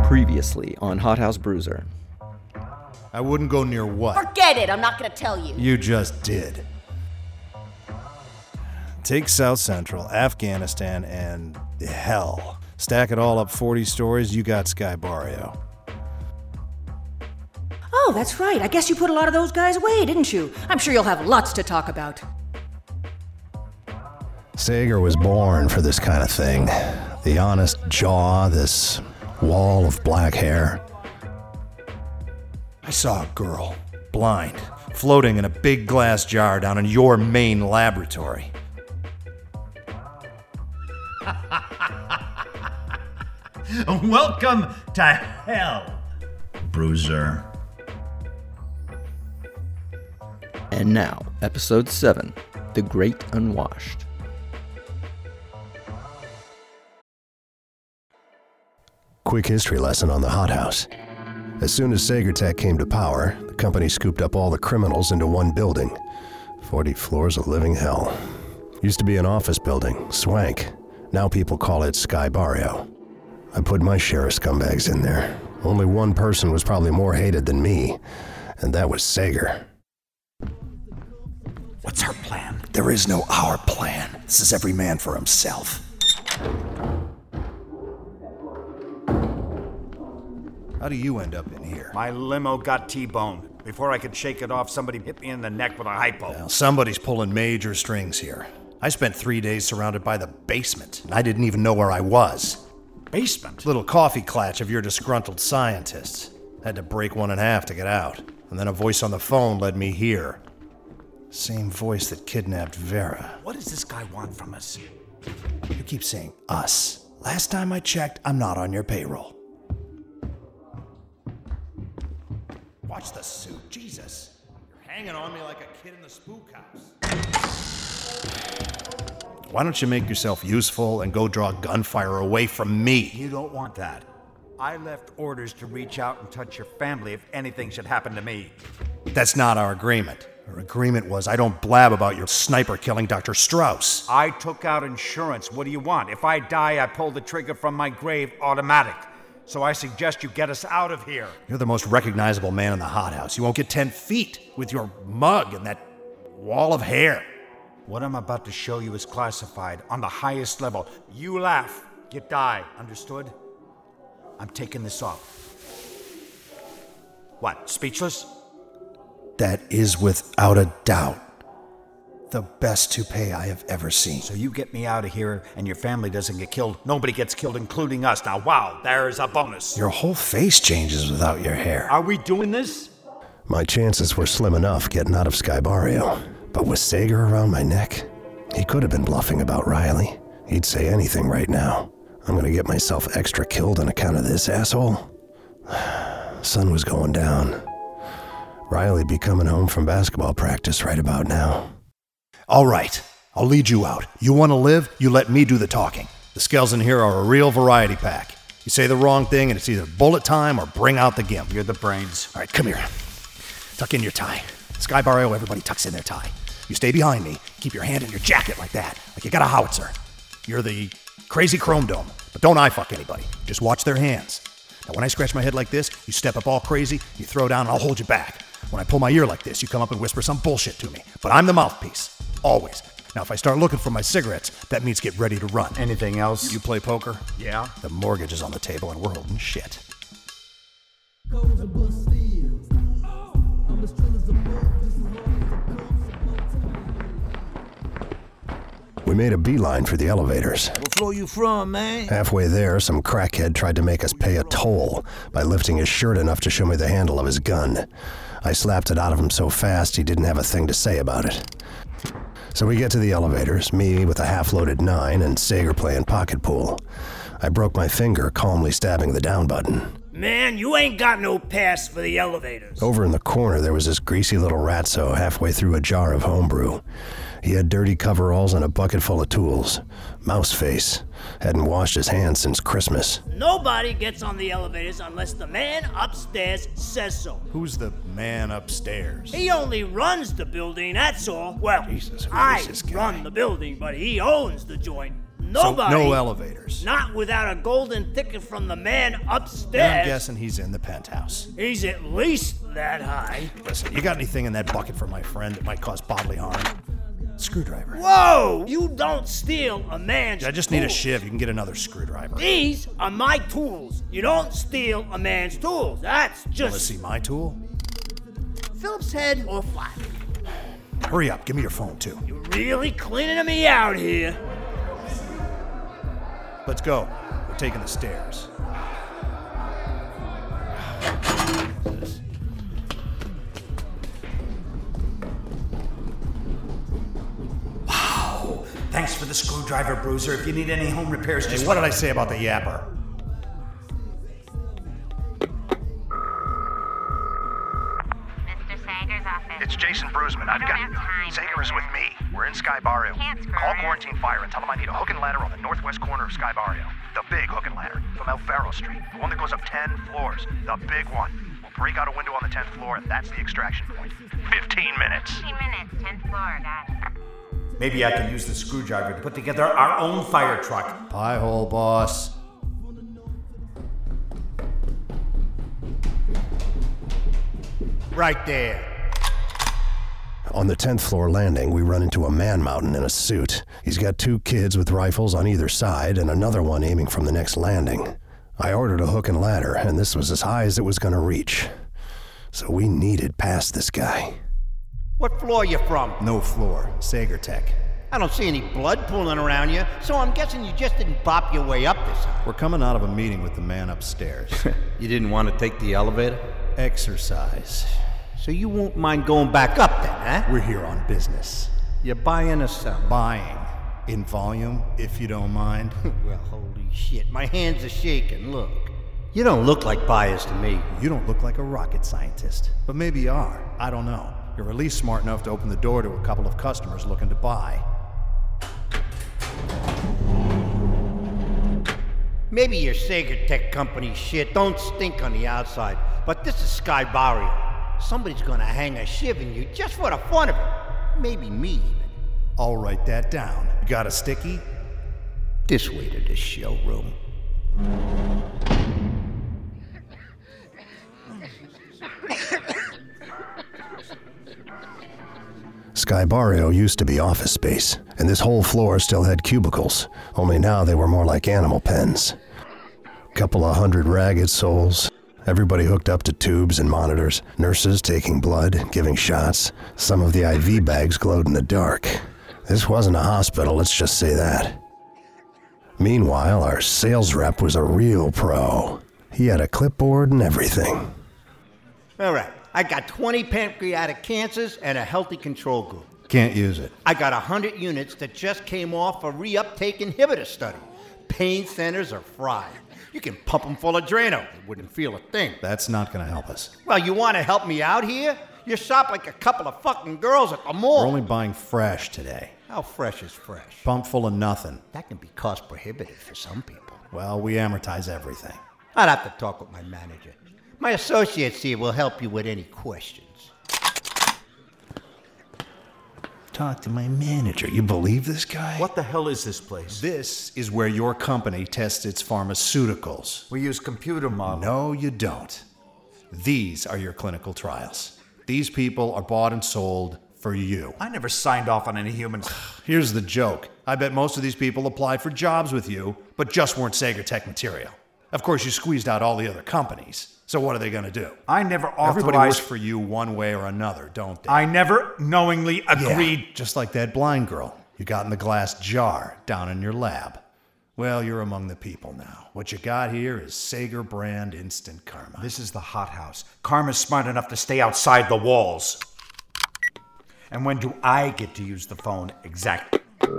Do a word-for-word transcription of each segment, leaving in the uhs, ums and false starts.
Previously on Hot House Bruiser. I wouldn't go near what? Forget it, I'm not gonna tell you. You just did. Take South Central, Afghanistan, and hell. Stack it all up forty stories, you got Sky Barrio. Oh, that's right. I guess you put a lot of those guys away, didn't you? I'm sure you'll have lots to talk about. Sager was born for this kind of thing. The honest jaw, this wall of black hair. I saw a girl, blind, floating in a big glass jar down in your main laboratory. Welcome to hell, Bruiser. And now, Episode seven, The Great Unwashed. Quick history lesson on the Hot House. As soon as Sagertech came to power, the company scooped up all the criminals into one building. Forty floors of living hell. Used to be an office building, swank. Now people call it Sky Barrio. I put my share of scumbags in there. Only one person was probably more hated than me, and that was Sager. What's our plan? There is no our plan. This is every man for himself. How do you end up in here? My limo got T-boned. Before I could shake it off, somebody hit me in the neck with a hypo. Well, somebody's pulling major strings here. I spent three days surrounded by the basement, and I didn't even know where I was. Basement? Little coffee clatch of your disgruntled scientists. Had to break one in half to get out. And then a voice on the phone led me here. Same voice that kidnapped Vera. What does this guy want from us? You keep saying us. Last time I checked, I'm not on your payroll. Watch the suit, Jesus. You're hanging on me like a kid in the spook house. Why don't you make yourself useful and go draw gunfire away from me? You don't want that. I left orders to reach out and touch your family if anything should happen to me. That's not our agreement. Our agreement was I don't blab about your sniper killing Doctor Strauss. I took out insurance. What do you want? If I die, I pull the trigger from my grave automatic. So I suggest you get us out of here. You're the most recognizable man in the hothouse. You won't get ten feet with your mug and that wall of hair. What I'm about to show you is classified on the highest level. You laugh, you die. Understood? I'm taking this off. What, speechless? That is without a doubt the best toupee I have ever seen. So you get me out of here and your family doesn't get killed. Nobody gets killed, including us. Now, wow, there's a bonus. Your whole face changes without your hair. Are we doing this? My chances were slim enough getting out of Sky Barrio. But with Sager around my neck, he could have been bluffing about Riley. He'd say anything right now. I'm gonna get myself extra killed on account of this asshole. Sun was going down. Riley'd be coming home from basketball practice right about now. All right, I'll lead you out. You want to live? You let me do the talking. The scales in here are a real variety pack. You say the wrong thing and it's either bullet time or bring out the gimp. You're the brains. All right, come here. Tuck in your tie. Sky Barrio, everybody tucks in their tie. You stay behind me. Keep your hand in your jacket like that, like you got a howitzer. You're the crazy chrome dome, but don't eye fuck anybody. Just watch their hands. Now, when I scratch my head like this, you step up all crazy, you throw down, and I'll hold you back. When I pull my ear like this, you come up and whisper some bullshit to me. But I'm the mouthpiece. Always. Now, if I start looking for my cigarettes, that means get ready to run. Anything else? You play poker? Yeah. The mortgage is on the table and we're holding shit. We made a beeline for the elevators. What floor you from, man? Halfway there, some crackhead tried to make us pay a toll by lifting his shirt enough to show me the handle of his gun. I slapped it out of him so fast he didn't have a thing to say about it. So we get to the elevators, me with a half-loaded nine and Sager playing pocket pool. I broke my finger calmly stabbing the down button. Man, you ain't got no pass for the elevators. Over in the corner, there was this greasy little ratso halfway through a jar of homebrew. He had dirty coveralls and a bucket full of tools. Mouse face. Hadn't washed his hands since Christmas. Nobody gets on the elevators unless the man upstairs says so. Who's the man upstairs? He only runs the building, that's all. Well, Jesus, who I is this guy? run the building, but he owns the joint. Nobody. So no elevators. Not without a golden ticket from the man upstairs. And I'm guessing he's in the penthouse. He's at least that high. Listen, you got anything in that bucket for my friend that might cause bodily harm? Screwdriver. Whoa! You don't steal a man's I just need a tools. shiv. You can get another screwdriver. These are my tools. You don't steal a man's tools. That's Wanna just see my tool? Phillips head or flat. Hurry up. Give me your phone, too. You're really cleaning me out here. Let's go. We're taking the stairs. Wow. Thanks for the screwdriver, Bruiser. If you need any home repairs, just Hey, what did I say about the yapper? Mister Sager's office. It's Jason Brusman. I've don't got... have time, Sager is with brother. me. We're in Sky Barrio. Can't screw Call her. Quarantine Fire and tell them I need a hook and ladder on the northwest corner of Sky Barrio. The big hook and ladder. From El Faro Street. The one that goes up ten floors. The big one. We'll break out a window on the tenth floor, and that's the extraction point. Fifteen minutes. Fifteen minutes, tenth floor, got it. Maybe I can use the screwdriver to put together our own fire truck. Pie hole, boss. Right there. On the tenth floor landing, we run into a man mountain in a suit. He's got two kids with rifles on either side and another one aiming from the next landing. I ordered a hook and ladder, and this was as high as it was going to reach. So we needed past this guy. What floor you from? No floor. Sager Tech. I don't see any blood pooling around you, so I'm guessing you just didn't bop your way up this high. We're coming out of a meeting with the man upstairs. You didn't want to take the elevator? Exercise. So you won't mind going back up then, huh? We're here on business. You're buying or selling? Buying. In volume, if you don't mind. Well, holy shit, my hands are shaking, look. You don't look like buyers to me. You don't look like a rocket scientist. But maybe you are. I don't know. You're at least smart enough to open the door to a couple of customers looking to buy. Maybe your Sager Tech company shit don't stink on the outside, but this is Sky Barrio. Somebody's gonna hang a shiv in you just for the fun of it. Maybe me even. I'll write that down. You got a sticky? This way to the showroom. Sky Barrio used to be office space, and this whole floor still had cubicles, only now they were more like animal pens. Couple of hundred ragged souls, everybody hooked up to tubes and monitors, nurses taking blood, giving shots. Some of the I V bags glowed in the dark. This wasn't a hospital, let's just say that. Meanwhile, our sales rep was a real pro. He had a clipboard and everything. All right, I got twenty pancreatic cancers and a healthy control group. Can't use it. I got one hundred units that just came off a reuptake inhibitor study. Pain centers are fried. You can pump them full of Drano. They wouldn't feel a thing. That's not gonna help us. Well, you want to help me out here? You shop like a couple of fucking girls at the mall. We're only buying fresh today. How fresh is fresh? Pump full of nothing. That can be cost prohibitive for some people. Well, we amortize everything. I'd have to talk with my manager. My associates here will help you with any questions. Talk to my manager. You believe this guy? What the hell is this place? This is where your company tests its pharmaceuticals. We use computer models. No, you don't. These are your clinical trials. These people are bought and sold for you. I never signed off on any humans. Here's the joke. I bet most of these people applied for jobs with you, but just weren't Sager Tech material. Of course, you squeezed out all the other companies. So what are they going to do? I never Everybody works authorized... for you one way or another, don't they? I never knowingly agreed... Yeah, just like that blind girl you got in the glass jar down in your lab. Well, you're among the people now. What you got here is Sager brand instant karma. This is the hothouse. Karma's smart enough to stay outside the walls. And when do I get to use the phone exactly?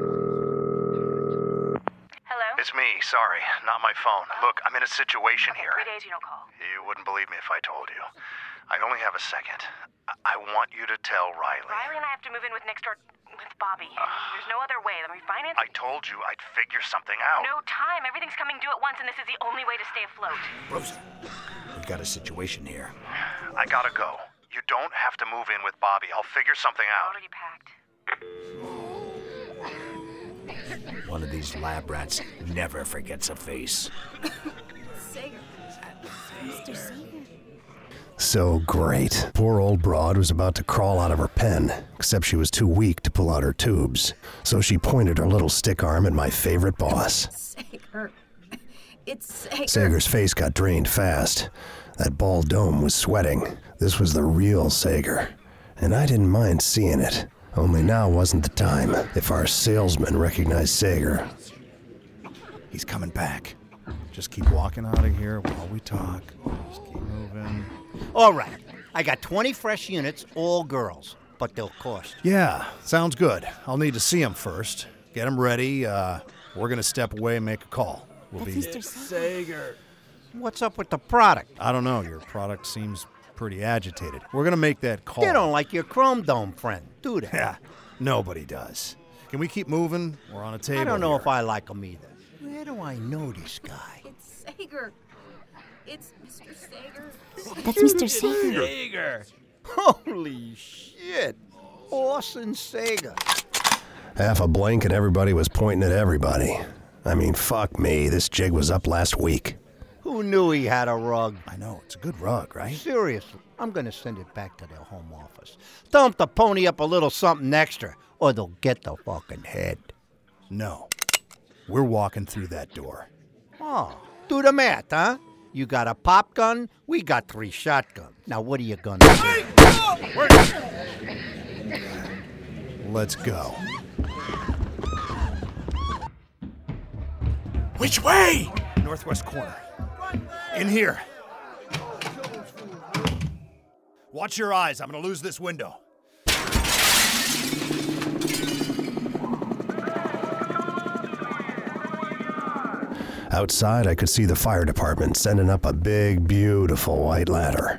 Hello? It's me, sorry. Not my phone. Look, I'm in a situation here. Three days you don't call. You wouldn't believe me if I told you. I only have a second. I, I want you to tell Riley. Riley and I have to move in with next door with Bobby. There's no other way. The refinance... I told you I'd figure something out. No time. Everything's coming due at once, and this is the only way to stay afloat. Rosa, we got a situation here. I gotta go. You don't have to move in with Bobby. I'll figure something out. Already packed. One of these lab rats never forgets a face. Sager. Mister Sager. So great. Poor old broad was about to crawl out of her pen, except she was too weak to pull out her tubes. So she pointed her little stick arm at my favorite boss. Sager. It's Sager. Sager's face got drained fast. That bald dome was sweating. This was the real Sager. And I didn't mind seeing it. Only now wasn't the time. If our salesman recognized Sager. He's coming back. Just keep walking out of here while we talk. Just keep moving. All right. I got twenty fresh units, all girls. But they'll cost. Yeah, sounds good. I'll need to see them first. Get them ready. Uh, we're going to step away and make a call. We'll That's be... Mister Sager. What's up with the product? I don't know. Your product seems pretty agitated. We're going to make that call. They don't like your Chrome Dome friend, do they? Yeah, nobody does. Can we keep moving? We're on a table I don't know here. if I like him either. Where do I know this guy? It's Sager. It's Mister Sager. That's Mister Sager. Sager. Holy shit. Orson Sager. Half a blink and everybody was pointing at everybody. I mean, fuck me. This jig was up last week. Who knew he had a rug? I know, it's a good rug, right? Seriously, I'm going to send it back to their home office. Tell them to pony up a little something extra, or they'll get the fucking head. No. We're walking through that door. Oh, do the math, huh? You got a pop gun, we got three shotguns. Now what are you gonna do? Let's go. Which way? Northwest corner. In here. Watch your eyes. I'm going to lose this window. Outside, I could see the fire department sending up a big, beautiful white ladder.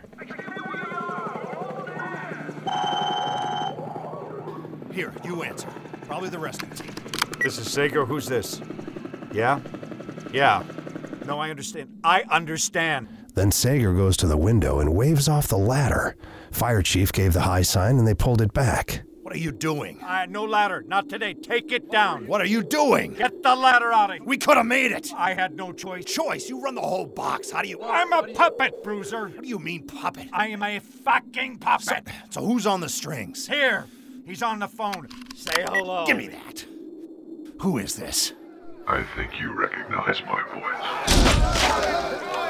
Here, you answer. Probably the rest of the team. This is Sager. Who's this? Yeah? Yeah. No, I understand. I understand. Then Sager goes to the window and waves off the ladder. Fire chief gave the high sign and they pulled it back. What are you doing? Uh, no ladder. Not today. Take it down. What are you doing? Get the ladder out of here. We could have made it. I had no choice. Choice? You run the whole box. How do you... I'm a puppet, Bruiser. What do you mean, puppet? I am a fucking puppet. So, so who's on the strings? Here. He's on the phone. Say hello. Give me that. Who is this? I think you recognize my voice.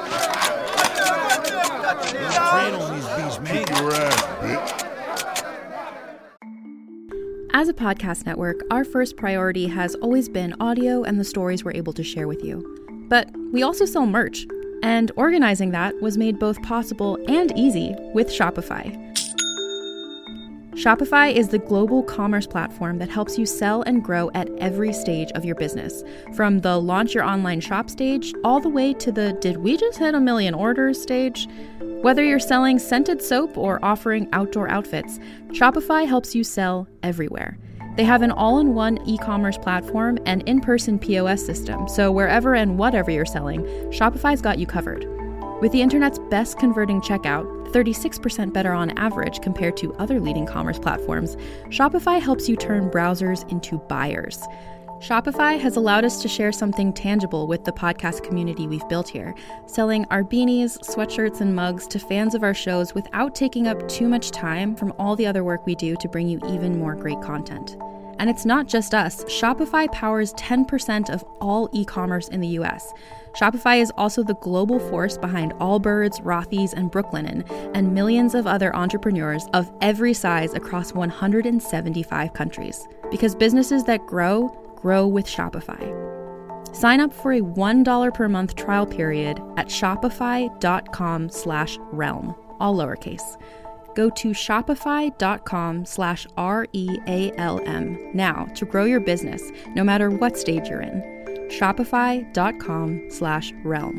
Train on these bees, man. As a podcast network, our first priority has always been audio and the stories we're able to share with you. But we also sell merch, and organizing that was made both possible and easy with Shopify. Shopify is the global commerce platform that helps you sell and grow at every stage of your business, from the launch your online shop stage all the way to the did we just hit a million orders stage. Whether you're selling scented soap or offering outdoor outfits, Shopify helps you sell everywhere. They have an all-in-one e-commerce platform and in-person P O S system, so wherever and whatever you're selling, Shopify's got you covered. With the internet's best converting checkout, thirty-six percent better on average compared to other leading commerce platforms, Shopify helps you turn browsers into buyers. Shopify has allowed us to share something tangible with the podcast community we've built here, selling our beanies, sweatshirts, and mugs to fans of our shows without taking up too much time from all the other work we do to bring you even more great content. And it's not just us. Shopify powers ten percent of all e-commerce in the U S. Shopify is also the global force behind Allbirds, Rothy's, and Brooklinen, and millions of other entrepreneurs of every size across one hundred seventy-five countries. Because businesses that grow, grow with Shopify. Sign up for a one dollar per month trial period at shopify.com slash realm, all lowercase. Go to shopify.com slash R-E-A-L-M now to grow your business, no matter what stage you're in. Shopify.com slash realm.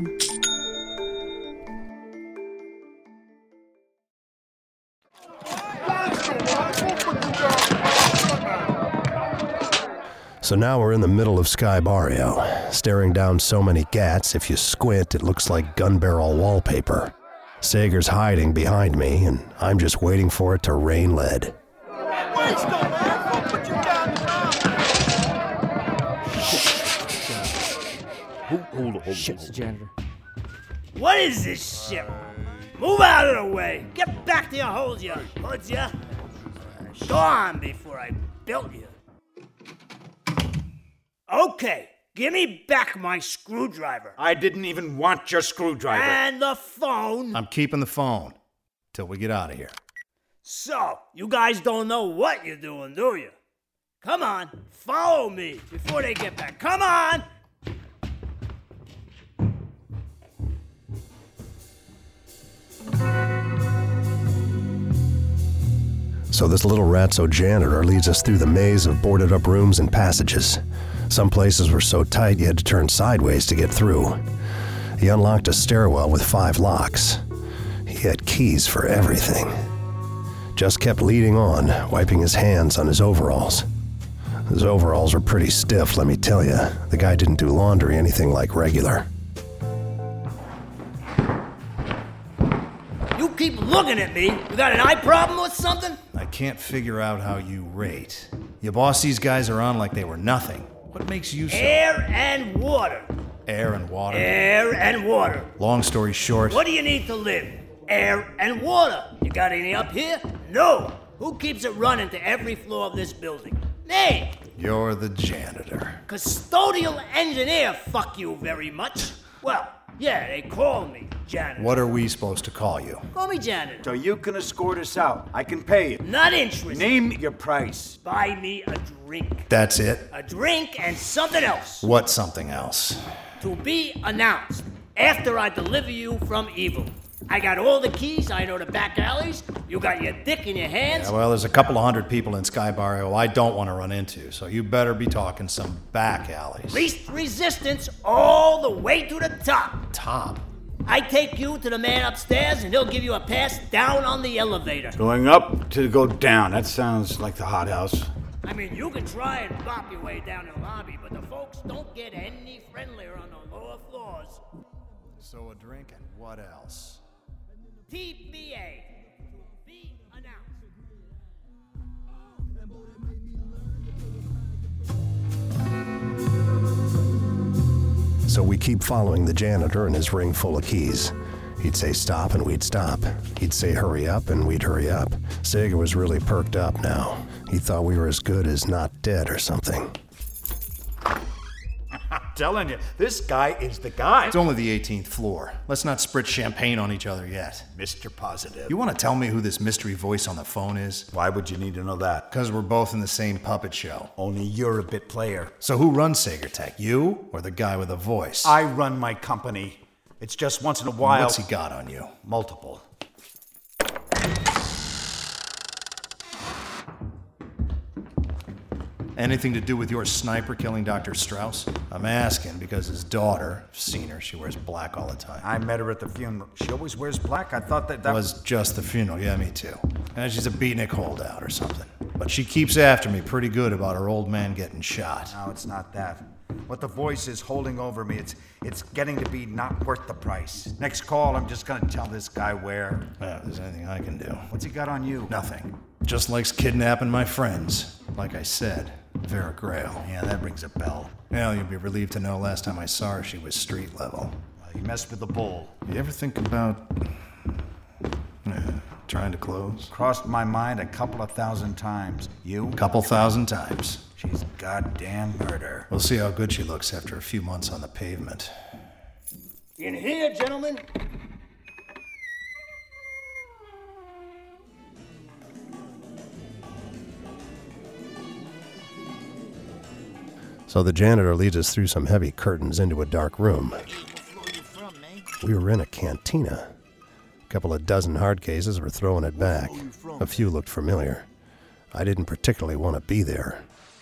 So now we're in the middle of Sky Barrio, staring down so many gats, if you squint, it looks like gun barrel wallpaper. Sager's hiding behind me, and I'm just waiting for it to rain lead. Hold, hold on, hold Shit, on. it's the janitor. What is this shit? Move out of the way. Get back to your holes, you hoods, ya. Go on before I built you. Okay, give me back my screwdriver. I didn't even want your screwdriver. And the phone. I'm keeping the phone till we get out of here. So, you guys don't know what you're doing, do you? Come on, follow me before they get back. Come on! So this little ratso janitor leads us through the maze of boarded up rooms and passages. Some places were so tight you had to turn sideways to get through. He unlocked a stairwell with five locks. He had keys for everything. Just kept leading on, wiping his hands on his overalls. His overalls were pretty stiff, let me tell you. The guy didn't do laundry anything like regular. You keep looking at me. You got an eye problem or something? I can't figure out how you rate. You boss these guys around like they were nothing. What makes you so... Air and water. Air and water? Air and water. Long story short... What do you need to live? Air and water. You got any up here? No. Who keeps it running to every floor of this building? Me. You're the janitor. Custodial engineer, fuck you very much. Well, yeah, they call me janitor. What are we supposed to call you? Call me janitor. So you can escort us out. I can pay you. Not interested. Name your price. Buy me a drink. That's it? A drink and something else. What's something else? To be announced after I deliver you from evil. I got all the keys, I know the back alleys, you got your dick in your hands. Yeah, well, there's a couple of hundred people in Sky Barrio I don't want to run into, so you better be talking some back alleys. Least resistance all the way to the top. Top? I take you to the man upstairs and he'll give you a pass down on the elevator. Going up to go down. That sounds like the hothouse. I mean, you can try and bop your way down the lobby, but the folks don't get any friendlier on the lower floors. So a drink and what else? T B A. To be announced. So we keep following the janitor and his ring full of keys. He'd say stop and we'd stop. He'd say hurry up and we'd hurry up. Sager was really perked up now. He thought we were as good as not dead or something. I'm telling you, this guy is the guy. It's only the eighteenth floor. Let's not sprit champagne on each other yet. Mister Positive. You want to tell me who this mystery voice on the phone is? Why would you need to know that? Because we're both in the same puppet show. Only you're a bit player. So who runs Sagertech? You or the guy with the voice? I run my company. It's just once in a while... What's he got on you? Multiple. Anything to do with your sniper killing Doctor Strauss? I'm asking because his daughter, I've seen her, she wears black all the time. I met her at the funeral. She always wears black. I thought that that was just the funeral. Yeah, me too. And she's a beatnik holdout or something. But she keeps after me pretty good about her old man getting shot. No, it's not that. What the voice is holding over me, it's it's getting to be not worth the price. Next call, I'm just gonna tell this guy where. Yeah, if there's anything I can do. What's he got on you? Nothing. Just likes kidnapping my friends. Like I said, Vera Grail. Yeah, that rings a bell. Well, you'll be relieved to know last time I saw her, she was street level. Well, you messed with the bull. You ever think about uh, trying to close? Crossed my mind a couple of thousand times. You? Couple thousand times. She's goddamn murder. We'll see how good she looks after a few months on the pavement. In here, gentlemen. So the janitor leads us through some heavy curtains into a dark room. We were in a cantina. A couple of dozen hard cases were throwing it back. A few looked familiar. I didn't particularly want to be there.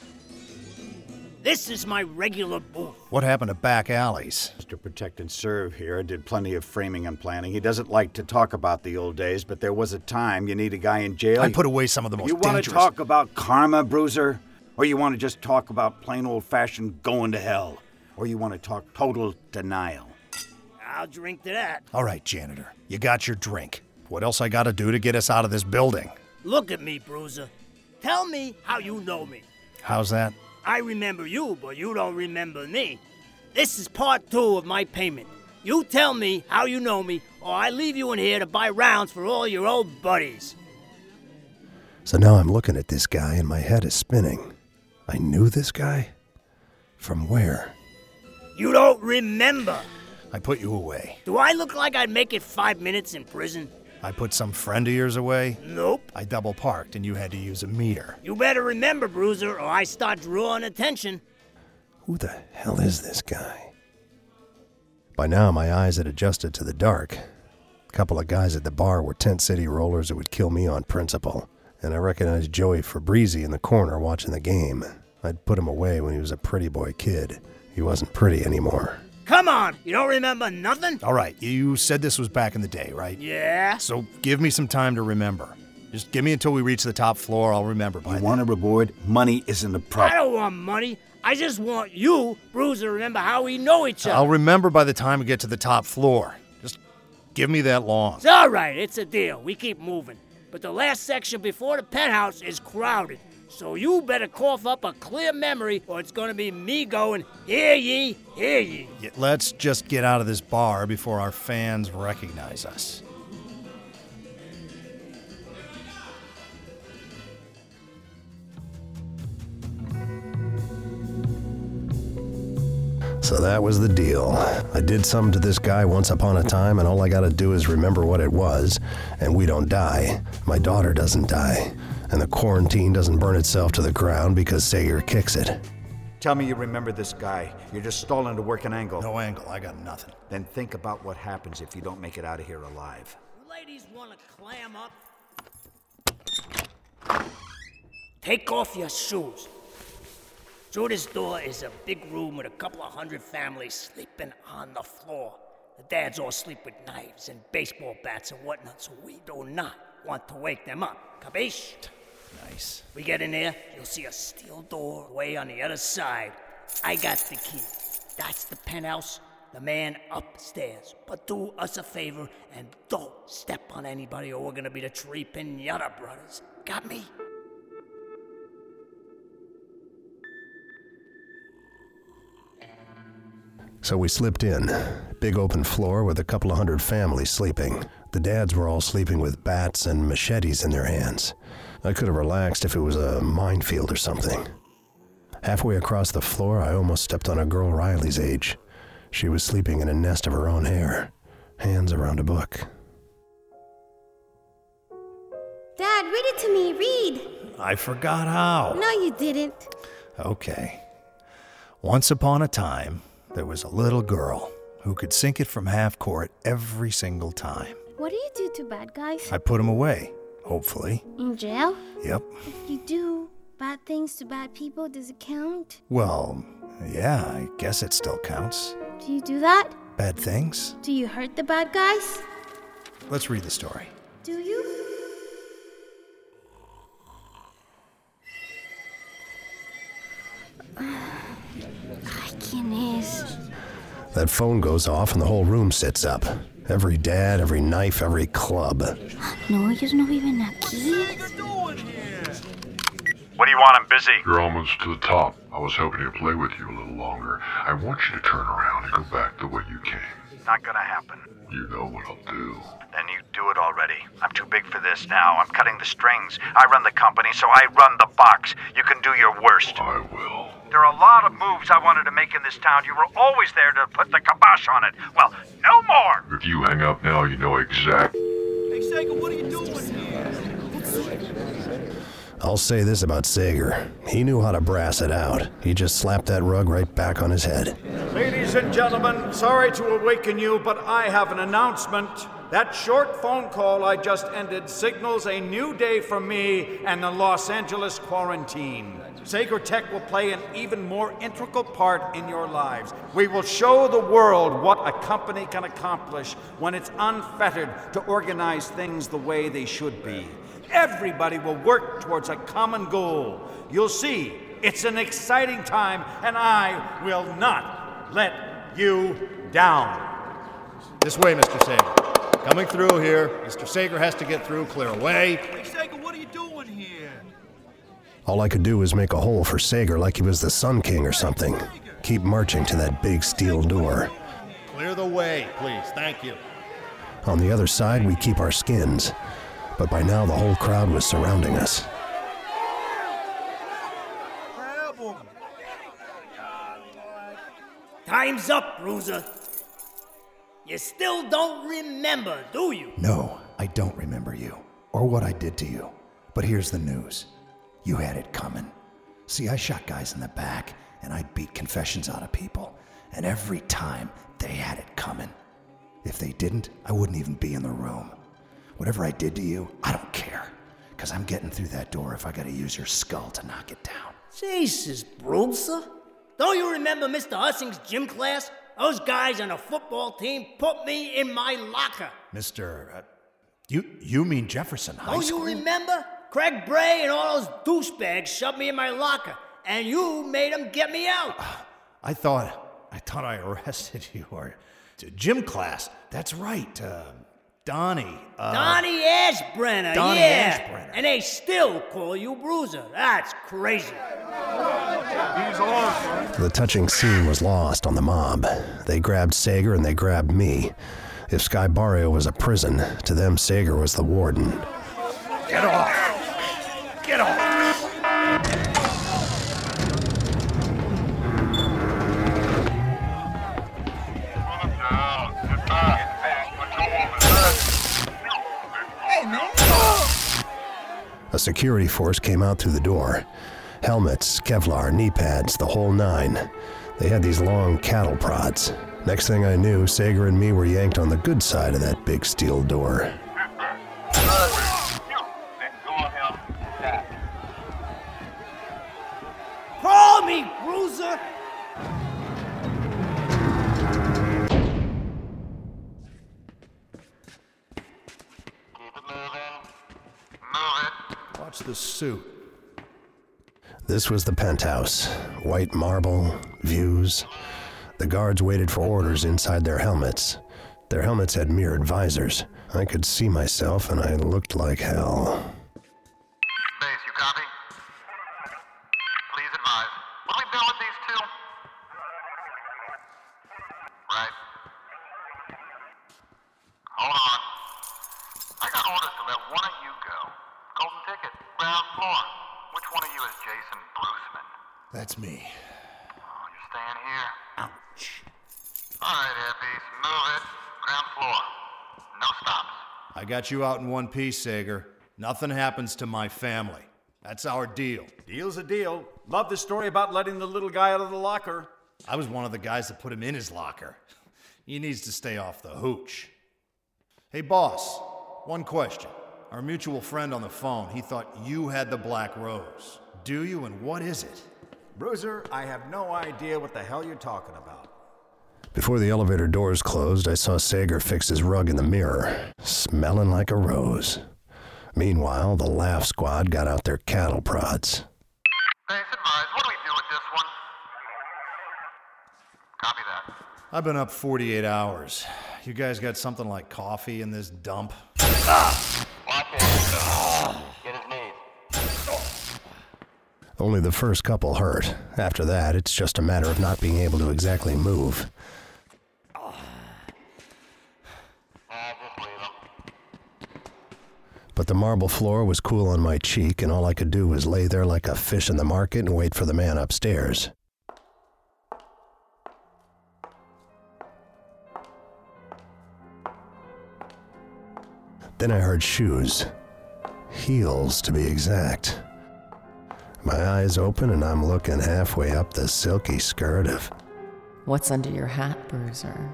This is my regular booth. What happened to back alleys? Mister Protect and Serve here did plenty of framing and planning. He doesn't like to talk about the old days, but there was a time you need a guy in jail. I put away some of the most you dangerous... You want to talk about karma, Bruiser? Or you want to just talk about plain old-fashioned going to hell? Or you want to talk total denial? I'll drink to that. All right, janitor. You got your drink. What else I gotta do to get us out of this building? Look at me, Bruiser. Tell me how you know me. How's that? I remember you, but you don't remember me. This is part two of my payment. You tell me how you know me, or I leave you in here to buy rounds for all your old buddies. So now I'm looking at this guy and my head is spinning. I knew this guy? From where? You don't remember. I put you away. Do I look like I'd make it five minutes in prison? I put some friend of yours away. Nope. I double parked and you had to use a meter. You better remember, Bruiser, or I start drawing attention. Who the hell is this guy? By now, my eyes had adjusted to the dark. A couple of guys at the bar were Tent City rollers that would kill me on principle, and I recognized Joey Fabrizi in the corner watching the game. I'd put him away when he was a pretty boy kid. He wasn't pretty anymore. Come on, you don't remember nothing? All right, you said this was back in the day, right? Yeah. So give me some time to remember. Just give me until we reach the top floor, I'll remember by You then. want a reward? Money isn't a I problem. don't want money. I just want you, Bruiser, to remember how we know each other. I'll remember by the time we get to the top floor. Just give me that long. It's all right, it's a deal. We keep moving. But the last section before the penthouse is crowded. So you better cough up a clear memory, or it's gonna be me going, hear ye, hear ye. Yeah, let's just get out of this bar before our fans recognize us. So that was the deal. I did something to this guy once upon a time, and all I gotta do is remember what it was, and we don't die. My daughter doesn't die, and the quarantine doesn't burn itself to the ground because Sager kicks it. Tell me you remember this guy. You're just stalling to work an angle. No angle, I got nothing. Then think about what happens if you don't make it out of here alive. Ladies wanna clam up? Take off your shoes. Through this door is a big room with a couple of hundred families sleeping on the floor. The dads all sleep with knives and baseball bats and whatnot, so we do not want to wake them up. Capiche? Nice. We get in there, you'll see a steel door way on the other side. I got the key. That's the penthouse, the man upstairs. But do us a favor and don't step on anybody or we're gonna be the Tree Pinata Brothers. Got me? So we slipped in. Big open floor with a couple of hundred families sleeping. The dads were all sleeping with bats and machetes in their hands. I could have relaxed if it was a minefield or something. Halfway across the floor, I almost stepped on a girl Riley's age. She was sleeping in a nest of her own hair, hands around a book. Dad, read it to me, read. I forgot how. No, you didn't. Okay. Once upon a time, there was a little girl who could sink it from half court every single time. What do you do to bad guys? I put them away, hopefully. In jail? Yep. If you do bad things to bad people, does it count? Well, yeah, I guess it still counts. Do you do that? Bad things? Do you hurt the bad guys? Let's read the story. Do you? That phone goes off and the whole room sits up. Every dad, every knife, every club. No, ellos no viven aquí. What do you want? I'm busy. You're almost to the top. I was hoping to play with you a little longer. I want you to turn around and go back the way you came. Not gonna happen. You know what I'll do. Then you do it already. I'm too big for this now. I'm cutting the strings. I run the company, so I run the box. You can do your worst. I will. There are a lot of moves I wanted to make in this town. You were always there to put the kibosh on it. Well, no more! If you hang up now, you know exactly. Hey, Sager, what are you doing here? I'll say this about Sager. He knew how to brass it out. He just slapped that rug right back on his head. Ladies and gentlemen, sorry to awaken you, but I have an announcement. That short phone call I just ended signals a new day for me and the Los Angeles quarantine. Sager Tech will play an even more integral part in your lives. We will show the world what a company can accomplish when it's unfettered to organize things the way they should be. Everybody will work towards a common goal. You'll see, it's an exciting time, and I will not let you down. This way, Mister Sager. Coming through here. Mister Sager has to get through. Clear away. Hey, Sager, what are you doing here? All I could do was make a hole for Sager like he was the Sun King or something. keep marching to that big steel door. Clear the way, please. Thank you. On the other side, we keep our skins. But by now, the whole crowd was surrounding us. Time's up, Bruiser. You still don't remember, do you? No, I don't remember you, or what I did to you. But here's the news. You had it coming. See, I shot guys in the back, and I beat confessions out of people. And every time, they had it coming. If they didn't, I wouldn't even be in the room. Whatever I did to you, I don't care. Because I'm getting through that door if I gotta use your skull to knock it down. Jesus, Bruiser. Don't you remember Mister Hussing's gym class? Those guys on the football team put me in my locker. Mister Uh, you you mean Jefferson High Don't School? you remember? Craig Bray and all those douchebags shoved me in my locker, and you made them get me out. I thought I thought I arrested you or to gym class. That's right. Uh, Donnie. Uh, Donnie Ashbrenner, Donnie yeah. Ashbrenner. And they still call you Bruiser. That's crazy. He's on. The touching scene was lost on the mob. They grabbed Sager and they grabbed me. If Sky Barrio was a prison, to them Sager was the warden. Get off! Get off! A security force came out through the door. Helmets, Kevlar, knee pads, the whole nine. They had these long cattle prods. Next thing I knew, Sager and me were yanked on the good side of that big steel door. Call me, Bruiser! Watch the suit. This was the penthouse. White marble, views. The guards waited for orders inside their helmets. Their helmets had mirrored visors. I could see myself and I looked like hell. Base, you copy? Please advise. What do we do with these two? Right. Hold on. I got orders to let one of you go. Golden ticket, ground floor. Which one of you is Jason Bruceman? That's me. Oh, you're staying here? Ouch. All right, Airpiece, move it. Ground floor. No stops. I got you out in one piece, Sager. Nothing happens to my family. That's our deal. Deal's a deal. Love the story about letting the little guy out of the locker. I was one of the guys that put him in his locker. He needs to stay off the hooch. Hey, boss, one question. Our mutual friend on the phone, he thought you had the Black Rose. Do you, and what is it? Bruiser, I have no idea what the hell you're talking about. Before the elevator doors closed, I saw Sager fix his rug in the mirror, smelling like a rose. Meanwhile, the Laugh Squad got out their cattle prods. Base, advise. What do we do with this one? Copy that. I've been up forty-eight hours. You guys got something like coffee in this dump? Watch it. Get his knees. Only the first couple hurt. After that, it's just a matter of not being able to exactly move. But the marble floor was cool on my cheek, and all I could do was lay there like a fish in the market and wait for the man upstairs. Then I heard shoes. Heels, to be exact. My eyes open and I'm looking halfway up the silky skirt of... What's under your hat, Bruiser?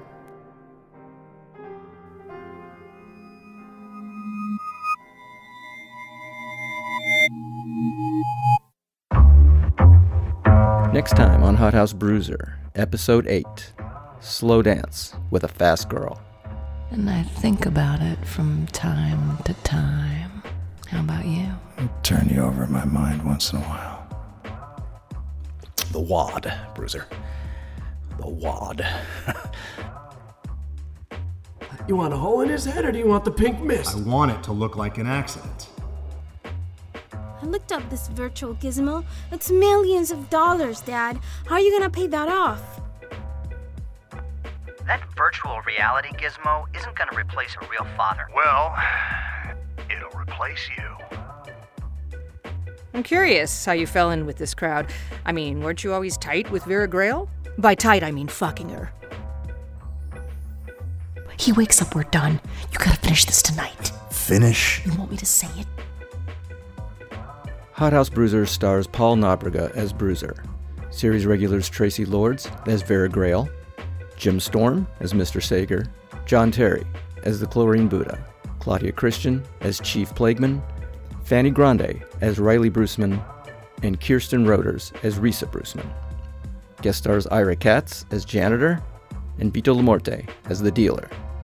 Next time on Hot House Bruiser, Episode eight, Slow Dance with a Fast Girl. And I think about it from time to time. How about you? I'll turn you over in my mind once in a while. The wad, Bruiser. The wad. You want a hole in his head or do you want the pink mist? I want it to look like an accident. I'm looked up this virtual gizmo. It's millions of dollars, Dad. How are you gonna pay that off? That virtual reality gizmo isn't gonna replace a real father. Well, it'll replace you. I'm curious how you fell in with this crowd. I mean, weren't you always tight with Vera Grail? By tight, I mean fucking her. He wakes up, we're done. You gotta finish this tonight. Finish? You want me to say it? Hot House Bruiser stars Paul Nobrega as Bruiser, series regulars Tracy Lords as Vera Grail, Jim Storm as Mister Sager, John Terry as the Chlorine Buddha, Claudia Christian as Chief Plagueman, Fanny Grande as Riley Bruceman, and Kirsten Roders as Risa Bruceman. Guest stars Ira Katz as Janitor, and Vito Lamorte as the Dealer.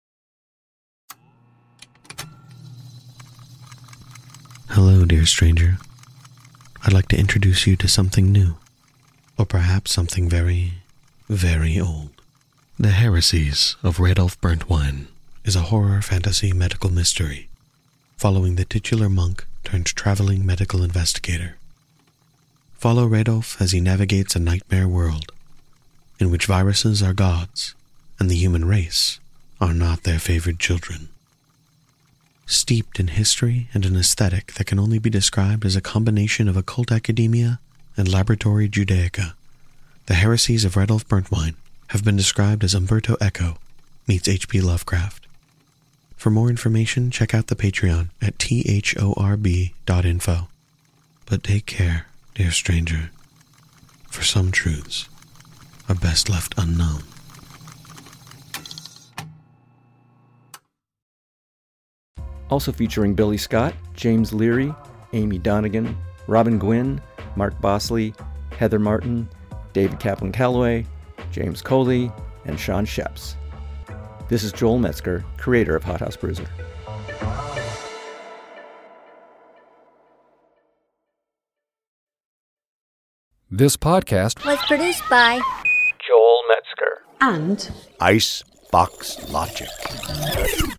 Hello, dear stranger. I'd like to introduce you to something new, or perhaps something very, very old. The Heresies of Radolf Burntwine is a horror fantasy medical mystery following the titular monk turned traveling medical investigator. Follow Radolf as he navigates a nightmare world in which viruses are gods and the human race are not their favored children. Steeped in history and an aesthetic that can only be described as a combination of occult academia and laboratory Judaica, the Heresies of Radolf Burntwine have been described as Umberto Eco meets H P Lovecraft. For more information, check out the Patreon at thorb dot info. But take care, dear stranger, for some truths are best left unknown. Also featuring Billy Scott, James Leary, Amy Donegan, Robin Gwynn, Mark Bosley, Heather Martin, David Kaplan-Calloway, James Coley, and Sean Sheps. This is Joel Metzger, creator of Hot House Bruiser. This podcast was produced by Joel Metzger and Icebox Logic.